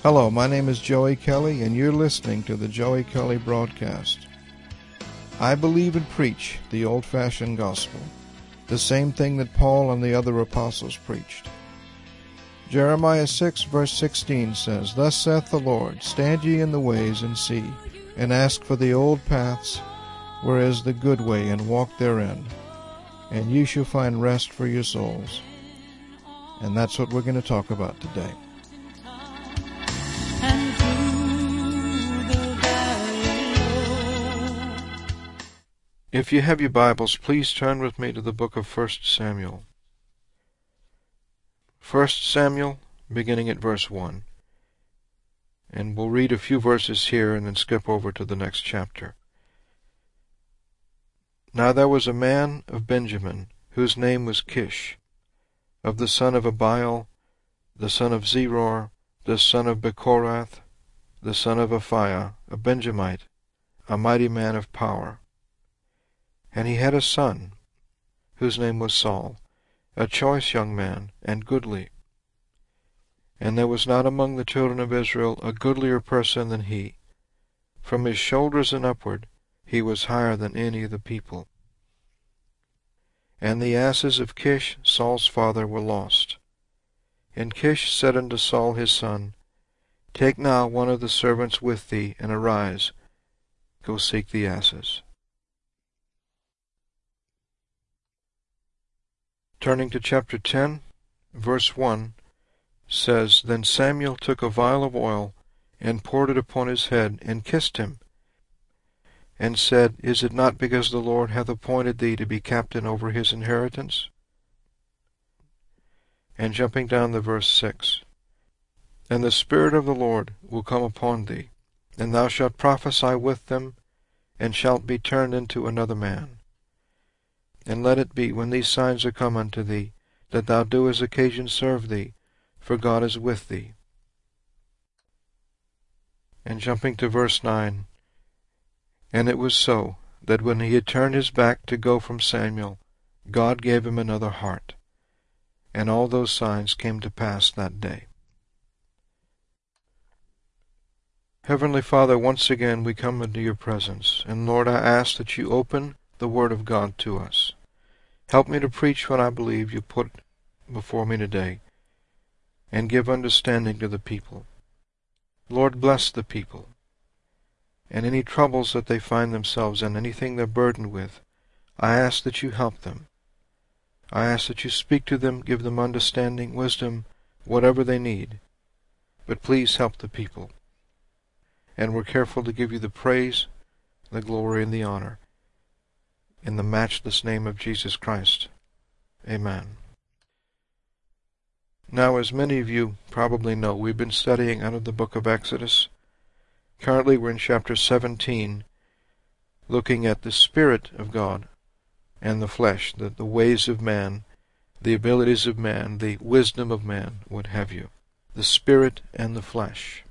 Hello, my name is Joey Kelly, and you're listening to the Joey Kelly Broadcast. I believe and preach the old-fashioned gospel, the same thing that Paul and the other apostles preached. Jeremiah 6, verse 16 says, Thus saith the Lord, Stand ye in the ways, and see, and ask for the old paths, where is the good way, and walk therein, and you shall find rest for your souls. And that's what we're going to talk about today. If you have your Bibles, please turn with me to the book of 1 Samuel. 1 Samuel, beginning at verse 1. And we'll read a few verses here and then skip over to the next chapter. Now there was a man of Benjamin, whose name was Kish, of the son of Abiel, the son of Zeror, the son of Bechorath, the son of Aphiah, a Benjamite, a mighty man of power. And he had a son, whose name was Saul, a choice young man, and goodly. And there was not among the children of Israel a goodlier person than he. From his shoulders and upward he was higher than any of the people. And the asses of Kish, Saul's father, were lost. And Kish said unto Saul his son, Take now one of the servants with thee, and arise, go seek the asses. Turning to chapter 10, verse 1, says, Then Samuel took a vial of oil, and poured it upon his head, and kissed him, and said, Is it not because the Lord hath appointed thee to be captain over his inheritance? And jumping down to verse 6, And the Spirit of the Lord will come upon thee, and thou shalt prophesy with them, and shalt be turned into another man. And let it be, when these signs are come unto thee, that thou do as occasion serve thee, for God is with thee. And jumping to verse 9, And it was so, that when he had turned his back to go from Samuel, God gave him another heart. And all those signs came to pass that day. Heavenly Father, once again we come into your presence, and Lord, I ask that you open the Word of God to us. Help me to preach what I believe you put before me today, and give understanding to the people. Lord, bless the people, and any troubles that they find themselves in, anything they're burdened with, I ask that you help them. I ask that you speak to them, give them understanding, wisdom, whatever they need. But please help the people. And we're careful to give you the praise, the glory, and the honor. In the matchless name of Jesus Christ. Amen. Now, as many of you probably know, we've been studying out of the book of Exodus. Currently we're in chapter 17, looking at the Spirit of God and the flesh, the ways of man, the abilities of man, the wisdom of man, what have you. The Spirit and the flesh.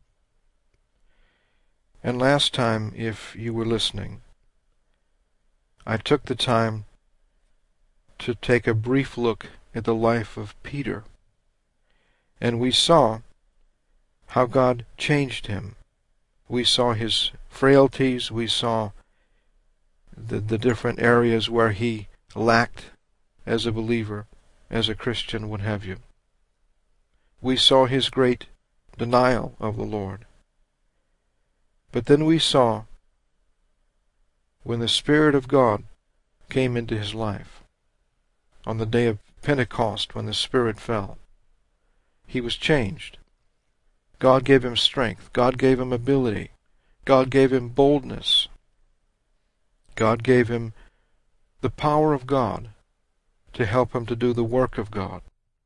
And last time, if you were listening, I took the time to take a brief look at the life of Peter. And we saw how God changed him. We saw his frailties. We saw the different areas where he lacked as a believer, as a Christian, what have you. We saw his great denial of the Lord. But then we saw when the Spirit of God came into his life, on the day of Pentecost, when the Spirit fell, he was changed. God gave him strength. God gave him ability. God gave him boldness. God gave him the power of God to help him to do the work of God.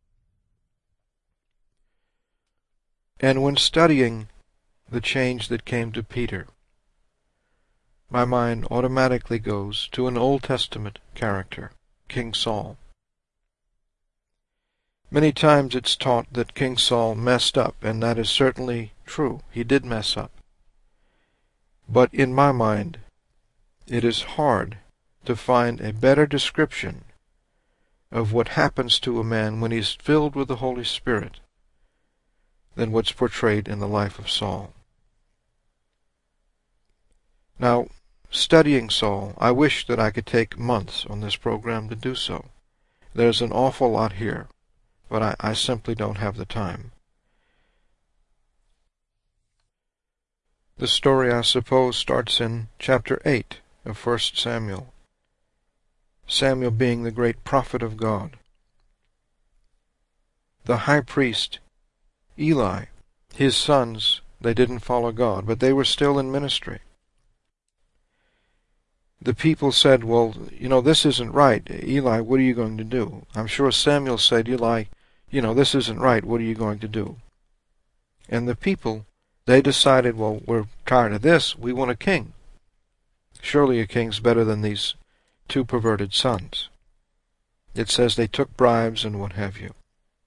And when studying the change that came to Peter, my mind automatically goes to an Old Testament character, King Saul. Many times it's taught that King Saul messed up, and that is certainly true. He did mess up. But in my mind, it is hard to find a better description of what happens to a man when he's filled with the Holy Spirit than what's portrayed in the life of Saul. Now, studying Saul, I wish that I could take months on this program to do so. There's an awful lot here, but I simply don't have the time. The story, I suppose, starts in chapter 8 of 1 Samuel. Samuel being the great prophet of God. The high priest, Eli, his sons, they didn't follow God, but they were still in ministry. The people said, well, this isn't right. Eli, what are you going to do? I'm sure Samuel said, Eli, this isn't right. What are you going to do? And the people, they decided, well, we're tired of this. We want a king. Surely a king's better than these two perverted sons. It says they took bribes and what have you.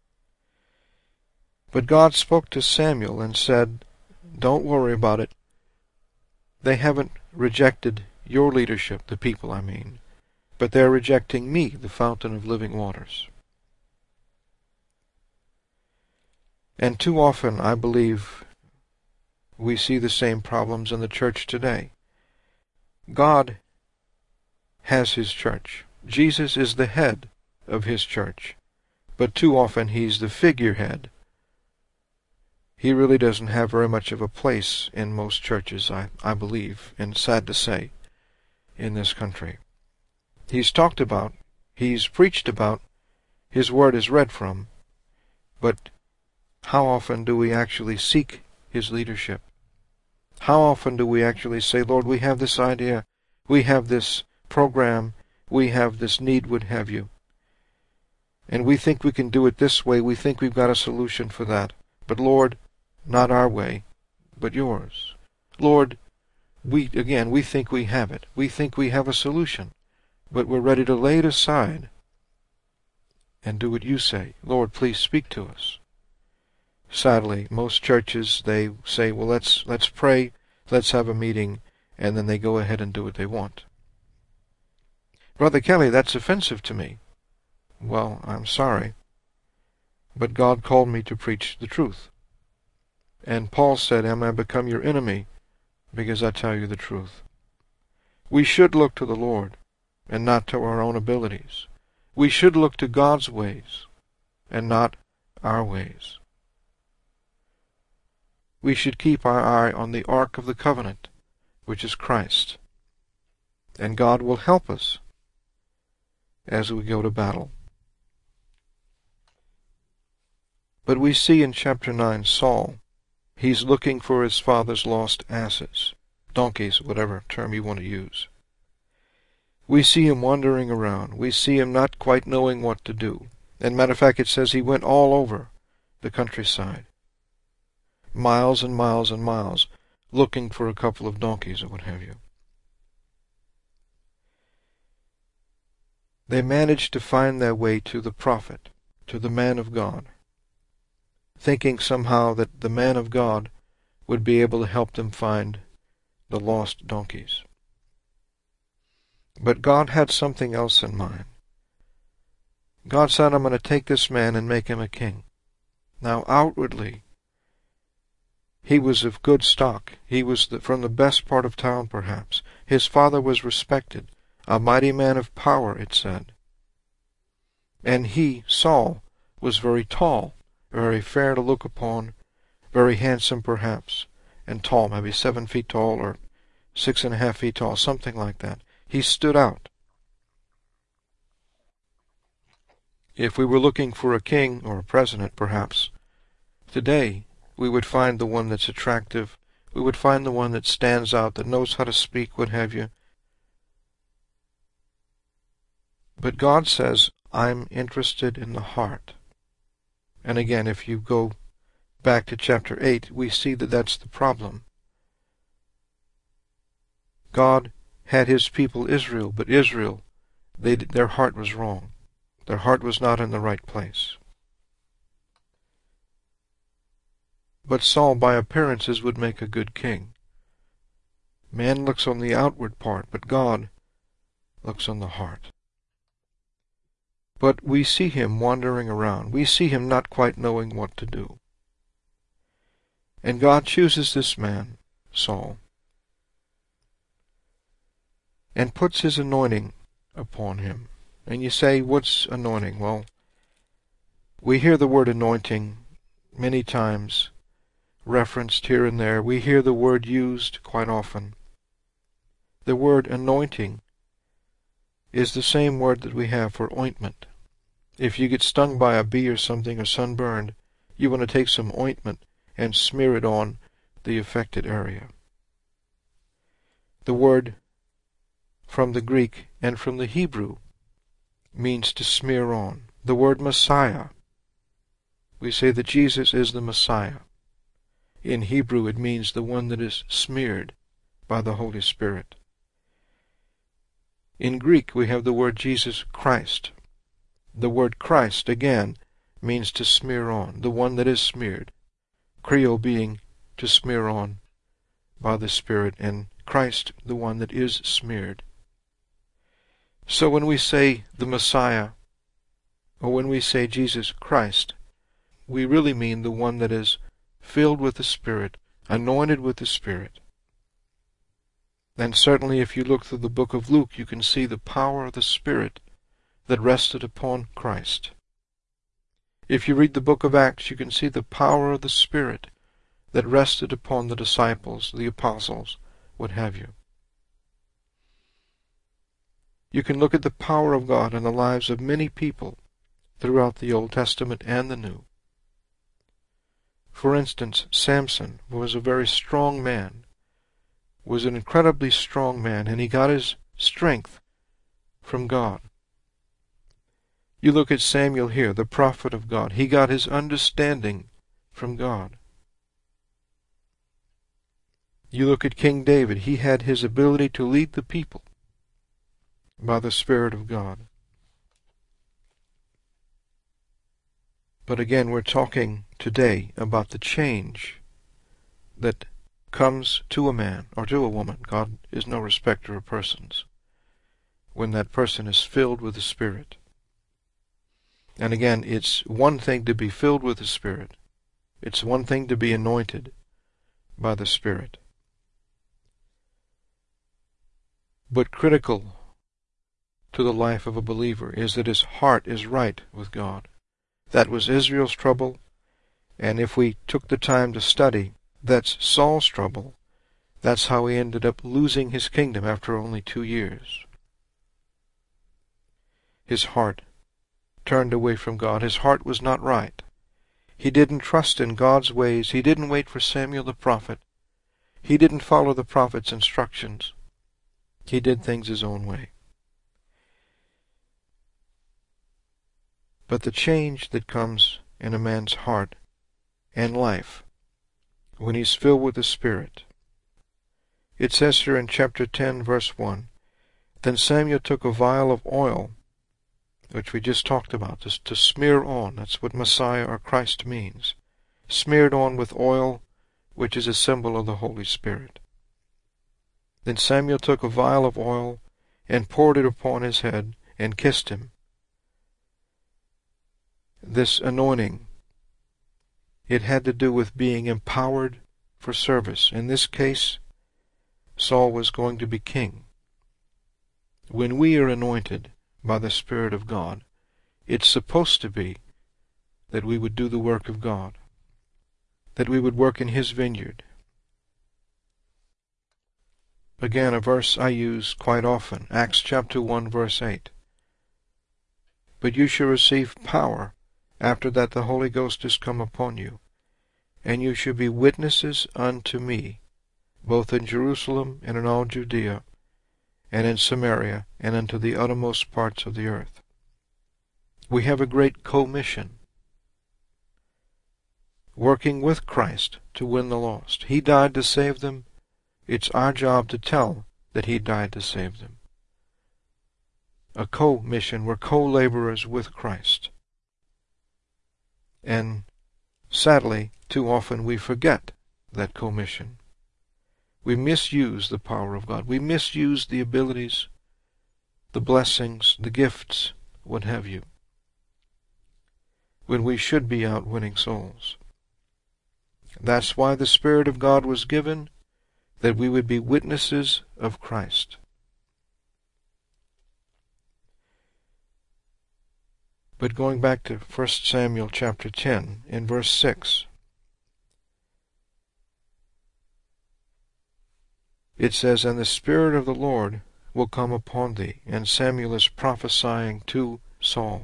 But God spoke to Samuel and said, don't worry about it. They haven't rejected your leadership, the people I mean, but they're rejecting me, the fountain of living waters. And too often, I believe, we see the same problems in the church today. God has his church. Jesus is the head of his church, but too often he's the figurehead. He really doesn't have very much of a place in most churches, I believe, and sad to say, in this country. He's talked about, he's preached about, his word is read from, but how often do we actually seek his leadership? How often do we actually say, Lord, we have this idea, we have this program, we have this need, would have you, and we think we can do it this way, we think we've got a solution for that, but Lord, not our way, but yours. Lord, we think we have it. We think we have a solution, but we're ready to lay it aside and do what you say. Lord, please speak to us. Sadly, most churches, they say, well, let's pray, let's have a meeting, and then they go ahead and do what they want. Brother Kelly, that's offensive to me. Well, I'm sorry, but God called me to preach the truth. And Paul said, am I become your enemy because I tell you the truth? We should look to the Lord and not to our own abilities. We should look to God's ways and not our ways. We should keep our eye on the Ark of the Covenant, which is Christ, and God will help us as we go to battle. But we see in chapter 9 Saul, he's looking for his father's lost asses, donkeys, whatever term you want to use. We see him wandering around. We see him not quite knowing what to do. And matter of fact, it says he went all over the countryside, miles and miles and miles, looking for a couple of donkeys or what have you. They managed to find their way to the prophet, to the man of God, thinking somehow that the man of God would be able to help them find the lost donkeys. But God had something else in mind. God said, I'm going to take this man and make him a king. Now, outwardly, he was of good stock. He was from the best part of town, perhaps. His father was respected, a mighty man of power, it said. And he, Saul, was very tall, very fair to look upon, very handsome perhaps, and tall, maybe 7 feet tall or 6.5 feet tall, something like that. He stood out. If we were looking for a king or a president, perhaps, today we would find the one that's attractive, we would find the one that stands out, that knows how to speak, what have you. But God says, I'm interested in the heart. And again, if you go back to chapter 8, we see that that's the problem. God had his people Israel, but Israel, their heart was wrong. Their heart was not in the right place. But Saul, by appearances, would make a good king. Man looks on the outward part, but God looks on the heart. But we see him wandering around. We see him not quite knowing what to do. And God chooses this man, Saul, and puts his anointing upon him. And you say, what's anointing? Well, we hear the word anointing many times referenced here and there. We hear the word used quite often. The word anointing is the same word that we have for ointment. If you get stung by a bee or something or sunburned, you want to take some ointment and smear it on the affected area. The word from the Greek and from the Hebrew means to smear on. The word Messiah, we say that Jesus is the Messiah. In Hebrew it means the one that is smeared by the Holy Spirit. In Greek we have the word Jesus Christ. The word Christ, again, means to smear on, the one that is smeared. Creole being to smear on by the Spirit, and Christ the one that is smeared. So when we say the Messiah, or when we say Jesus Christ, we really mean the one that is filled with the Spirit, anointed with the Spirit. And certainly if you look through the book of Luke, you can see the power of the Spirit that rested upon Christ. If you read the book of Acts, you can see the power of the Spirit that rested upon the disciples, the apostles, what have you. You can look at the power of God in the lives of many people throughout the Old Testament and the New. For instance, Samson was a very strong man, was an incredibly strong man, and he got his strength from God. You look at Samuel here, the prophet of God. He got his understanding from God. You look at King David. He had his ability to lead the people by the Spirit of God. But again, we're talking today about the change that comes to a man or to a woman. God is no respecter of persons. When that person is filled with the Spirit. And again, it's one thing to be filled with the Spirit. It's one thing to be anointed by the Spirit. But critical to the life of a believer is that his heart is right with God. That was Israel's trouble, and if we took the time to study, that's Saul's trouble. That's how he ended up losing his kingdom after only 2 years. His heart turned away from God. His heart was not right. He didn't trust in God's ways. He didn't wait for Samuel the prophet. He didn't follow the prophet's instructions. He did things his own way. But the change that comes in a man's heart and life when he's filled with the Spirit, it says here in chapter 10, verse 1, Then Samuel took a vial of oil, which we just talked about, to smear on. That's what Messiah or Christ means. Smeared on with oil, which is a symbol of the Holy Spirit. Then Samuel took a vial of oil and poured it upon his head and kissed him. This anointing, it had to do with being empowered for service. In this case, Saul was going to be king. When we are anointed by the Spirit of God, it's supposed to be that we would do the work of God, that we would work in His vineyard. Again, a verse I use quite often, Acts chapter 1, verse 8. But you shall receive power after that the Holy Ghost is come upon you, and you shall be witnesses unto me, both in Jerusalem and in all Judea, and in Samaria, and unto the uttermost parts of the earth. We have a great commission, working with Christ to win the lost. He died to save them. It's our job to tell that He died to save them. A co-mission. We're co-laborers with Christ. And sadly, too often we forget that commission. We misuse the power of God. We misuse the abilities, the blessings, the gifts, what have you, when we should be out winning souls. That's why the Spirit of God was given, that we would be witnesses of Christ. But going back to 1 Samuel chapter 10, in verse 6, it says, "And the Spirit of the Lord will come upon thee," and Samuel is prophesying to Saul.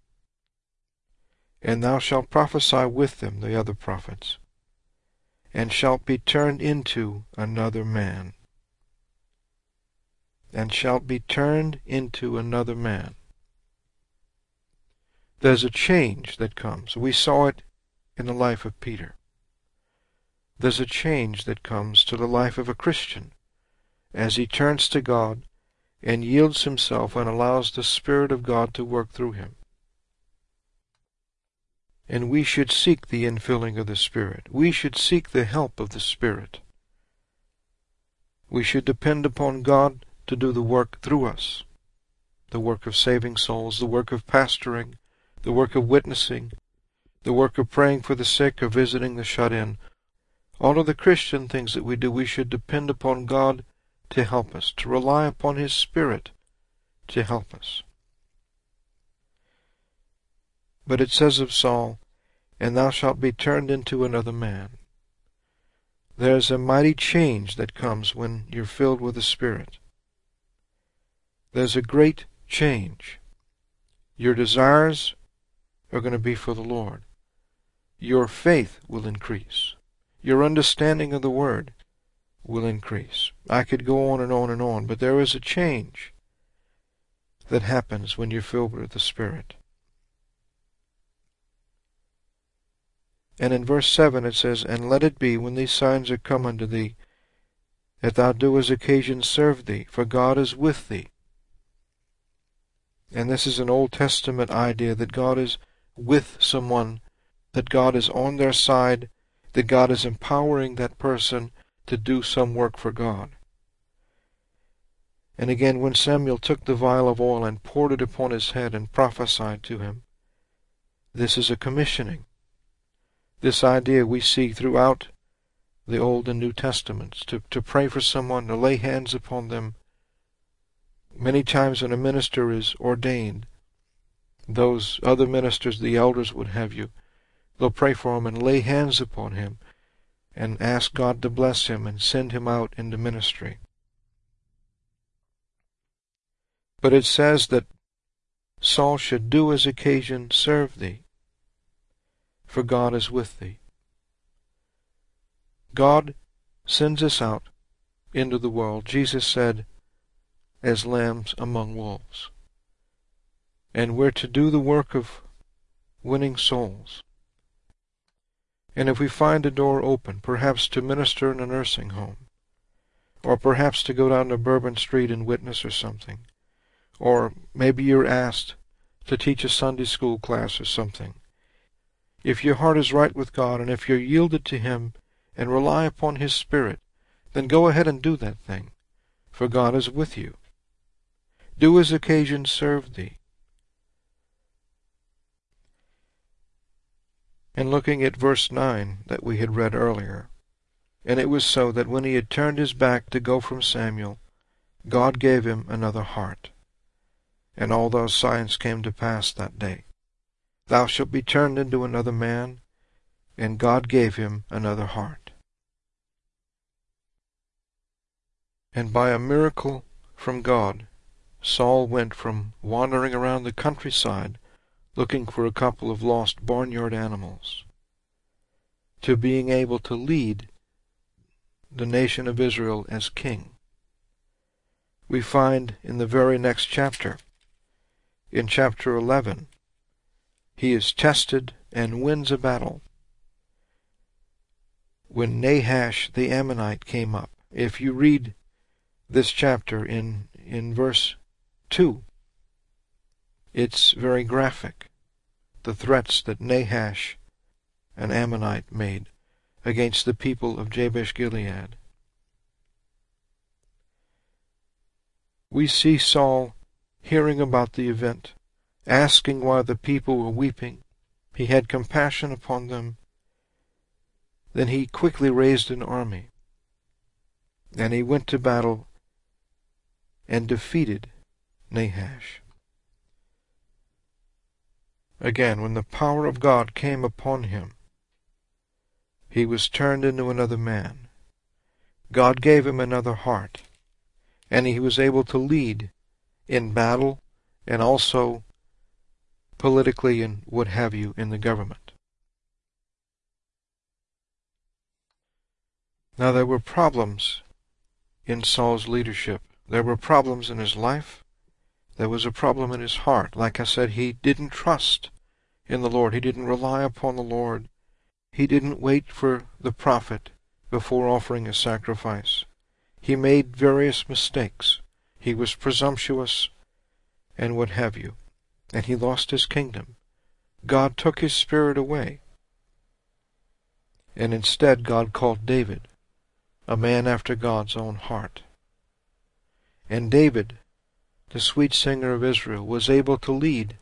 "And thou shalt prophesy with them," the other prophets, "and shalt be turned into another man." And shalt be turned into another man. There's a change that comes. We saw it in the life of Peter. There's a change that comes to the life of a Christian as he turns to God and yields himself and allows the Spirit of God to work through him. And we should seek the infilling of the Spirit. We should seek the help of the Spirit. We should depend upon God to do the work through us, the work of saving souls, the work of pastoring, the work of witnessing, the work of praying for the sick or visiting the shut-in. All of the Christian things that we do, we should depend upon God to help us, to rely upon His Spirit to help us. But it says of Saul, "And thou shalt be turned into another man." There's a mighty change that comes when you're filled with the Spirit. There's a great change. Your desires are going to be for the Lord. Your faith will increase. Your understanding of the Word will increase. I could go on and on and on, but there is a change that happens when you're filled with the Spirit. And in verse 7 it says, "And let it be, when these signs are come unto thee, that thou do as occasion serve thee, for God is with thee." And this is an Old Testament idea that God is with someone, that God is on their side, that God is empowering that person to do some work for God. And again, when Samuel took the vial of oil and poured it upon his head and prophesied to him, this is a commissioning. This idea we see throughout the Old and New Testaments, to pray for someone, to lay hands upon them. Many times when a minister is ordained, those other ministers, the elders, would have you, they'll pray for him and lay hands upon him and ask God to bless him and send him out into ministry. But it says that Saul should do as occasion serve thee, for God is with thee. God sends us out into the world, Jesus said, as lambs among wolves. And we're to do the work of winning souls. And if we find a door open, perhaps to minister in a nursing home, or perhaps to go down to Bourbon Street and witness or something, or maybe you're asked to teach a Sunday school class or something, if your heart is right with God and if you're yielded to Him and rely upon His Spirit, then go ahead and do that thing, for God is with you. Do as occasion serve thee. And looking at verse 9 that we had read earlier, "And it was so that when he had turned his back to go from Samuel, God gave him another heart. And all those signs came to pass that day. Thou shalt be turned into another man, and God gave him another heart." And by a miracle from God, Saul went from wandering around the countryside looking for a couple of lost barnyard animals to being able to lead the nation of Israel as king. We find in the very next chapter, in chapter 11, he is tested and wins a battle when Nahash the Ammonite came up. If you read this chapter in verse 2, it's very graphic, the threats that Nahash, an Ammonite, made against the people of Jabesh-Gilead. We see Saul hearing about the event, asking why the people were weeping. He had compassion upon them. Then he quickly raised an army, and he went to battle and defeated Nahash. Again, when the power of God came upon him, he was turned into another man. God gave him another heart, and he was able to lead in battle and also politically and what have you in the government. Now there were problems in Saul's leadership. There were problems in his life. There was a problem in his heart. Like I said, he didn't trust in the Lord. He didn't rely upon the Lord. He didn't wait for the prophet before offering a sacrifice. He made various mistakes. He was presumptuous and what have you. And he lost his kingdom. God took his spirit away. And instead God called David, a man after God's own heart. And David, the sweet singer of Israel, was able to lead.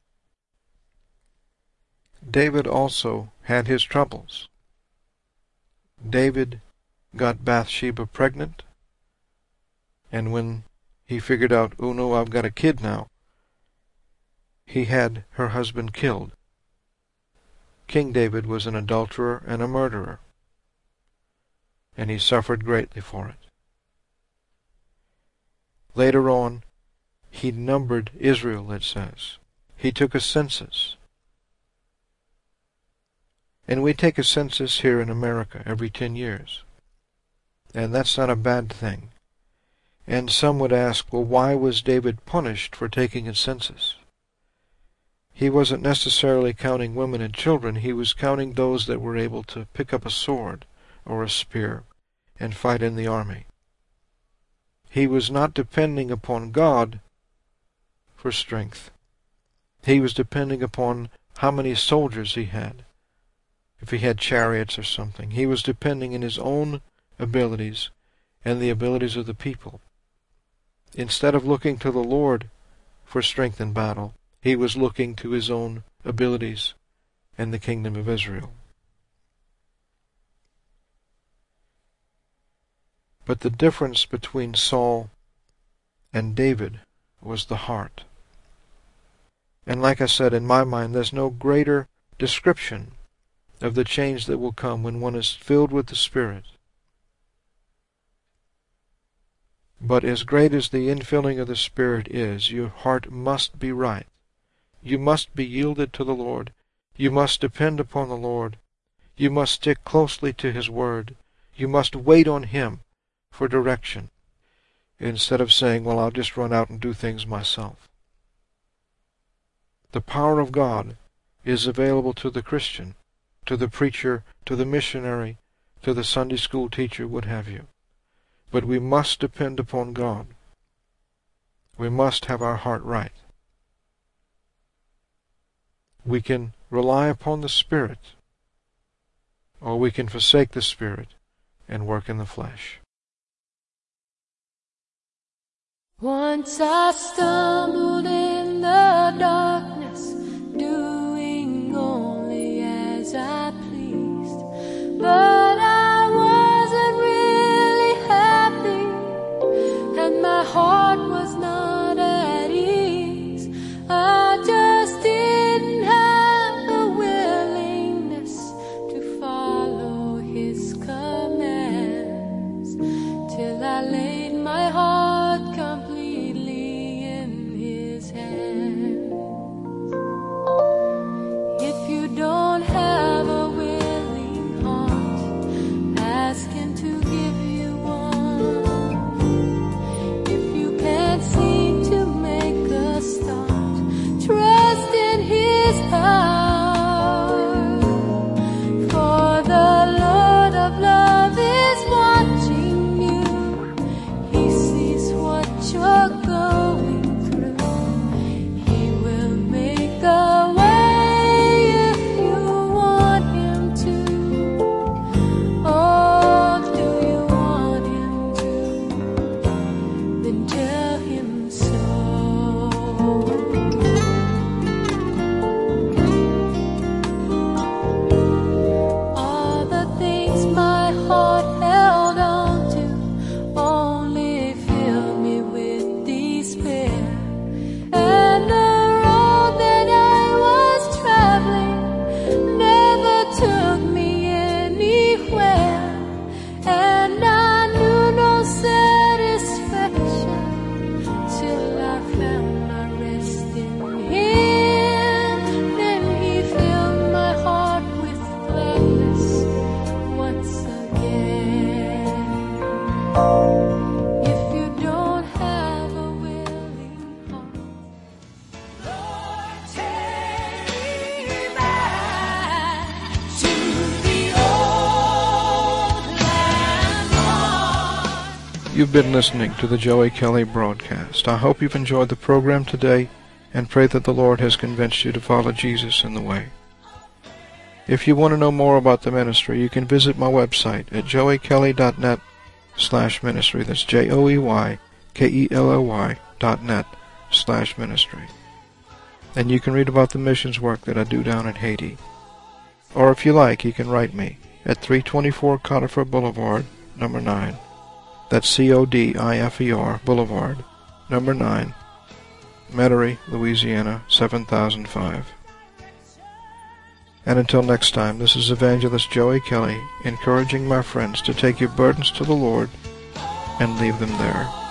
David also had his troubles. David got Bathsheba pregnant, and when he figured out, oh no, I've got a kid now, he had her husband killed. King David was an adulterer and a murderer, and he suffered greatly for it. Later on, he numbered Israel, it says. He took a census. And we take a census here in America every 10 years. And that's not a bad thing. And some would ask, well, why was David punished for taking a census? He wasn't necessarily counting women and children. He was counting those that were able to pick up a sword or a spear and fight in the army. He was not depending upon God for strength. He was depending upon how many soldiers he had. If he had chariots or something, he was depending on his own abilities and the abilities of the people. Instead of looking to the Lord for strength in battle, he was looking to his own abilities and the kingdom of Israel. But the difference between Saul and David was the heart. And like I said, in my mind, there's no greater description of the change that will come when one is filled with the Spirit. But as great as the infilling of the Spirit is, your heart must be right. You must be yielded to the Lord. You must depend upon the Lord. You must stick closely to His Word. You must wait on Him for direction, instead of saying, well, I'll just run out and do things myself. The power of God is available to the Christian, to the preacher, to the missionary, to the Sunday school teacher, what have you. But we must depend upon God. We must have our heart right. We can rely upon the Spirit, or we can forsake the Spirit and work in the flesh. Once I stumbled in the darkness, doing only as I pleased, but I wasn't really happy, and my heart was not at ease. I just didn't have the willingness to follow His commands, till I laid my heart completely in His hands. If you don't have a willing heart, ask Him to give you one. If you can't see You've been listening to the Joey Kelly broadcast. I hope you've enjoyed the program today and pray that the Lord has convinced you to follow Jesus in the way. If you want to know more about the ministry, you can visit my website at joeykelly.net/ministry. That's joeykelly.net/ministry. And you can read about the missions work that I do down in Haiti. Or if you like, you can write me at 324 Conifer Boulevard, number 9. That's Codifer Boulevard, number 9, Metairie, Louisiana, 7005. And until next time, this is Evangelist Joey Kelly, encouraging my friends to take your burdens to the Lord and leave them there.